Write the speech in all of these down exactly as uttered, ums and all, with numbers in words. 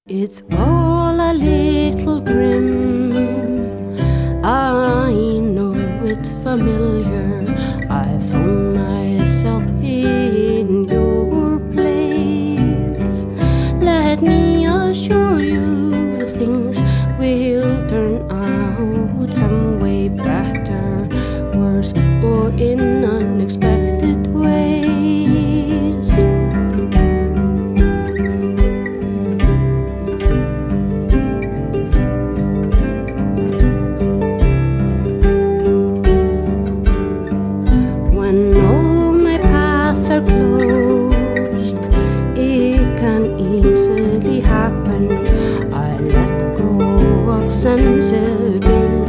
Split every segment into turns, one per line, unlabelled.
It's all a little grim. I know it's familiar. I found myself in your place. Let me assure you, things will turn out some way better, worse, or in unexpected ways. When all my paths are closed, it can easily happen. I let go of sensibility.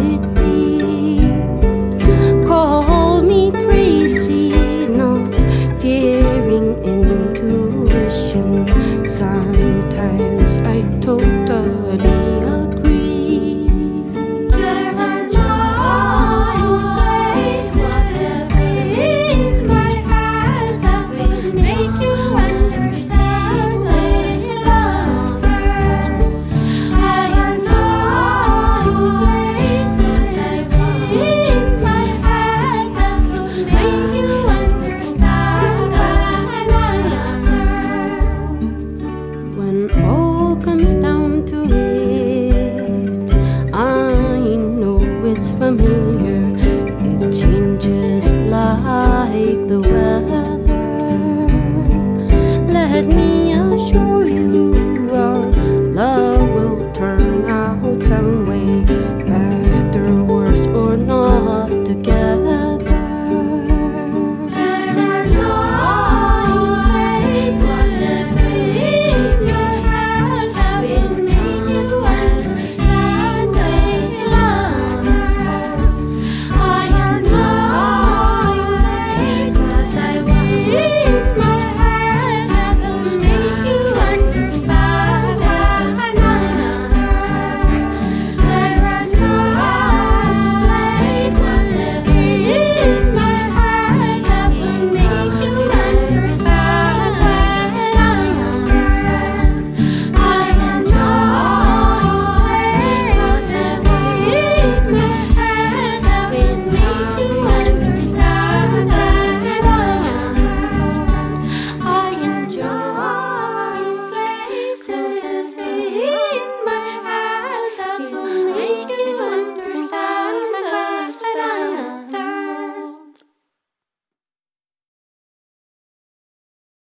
Call me crazy, not fearing intuition. Sometimes I totally agree. Just enjoy places in my head that will make you understand this longer. I enjoy places in my head that will make you understand this longer. When all comes down to it, I know it's familiar. It changes like the weather.